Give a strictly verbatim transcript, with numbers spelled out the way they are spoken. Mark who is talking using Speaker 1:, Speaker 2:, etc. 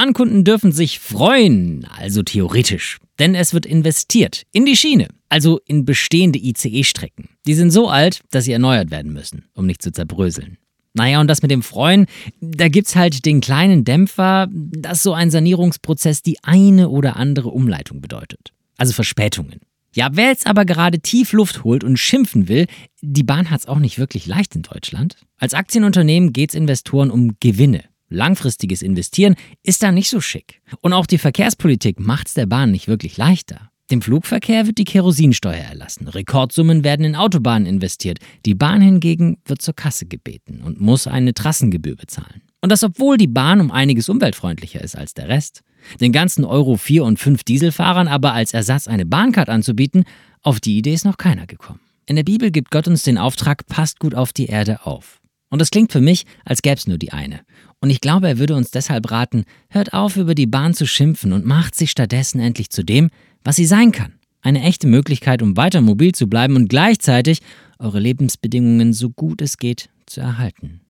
Speaker 1: Bahnkunden dürfen sich freuen, also theoretisch. Denn es wird investiert in die Schiene, also in bestehende I C E-Strecken. Die sind so alt, dass sie erneuert werden müssen, um nicht zu zerbröseln. Naja, und das mit dem Freuen, da gibt's halt den kleinen Dämpfer, dass so ein Sanierungsprozess die eine oder andere Umleitung bedeutet. Also Verspätungen. Ja, wer jetzt aber gerade tief Luft holt und schimpfen will, die Bahn hat's auch nicht wirklich leicht in Deutschland. Als Aktienunternehmen geht's Investoren um Gewinne. Langfristiges Investieren ist da nicht so schick. Und auch die Verkehrspolitik macht's der Bahn nicht wirklich leichter. Dem Flugverkehr wird die Kerosinsteuer erlassen. Rekordsummen werden in Autobahnen investiert. Die Bahn hingegen wird zur Kasse gebeten und muss eine Trassengebühr bezahlen. Und das, obwohl die Bahn um einiges umweltfreundlicher ist als der Rest. Den ganzen Euro vier und fünf Dieselfahrern aber als Ersatz eine Bahncard anzubieten, auf die Idee ist noch keiner gekommen. In der Bibel gibt Gott uns den Auftrag, passt gut auf die Erde auf. Und das klingt für mich, als gäbe es nur die eine. Und ich glaube, er würde uns deshalb raten, hört auf, über die Bahn zu schimpfen und macht sich stattdessen endlich zu dem, was sie sein kann. Eine echte Möglichkeit, um weiter mobil zu bleiben und gleichzeitig eure Lebensbedingungen so gut es geht zu erhalten.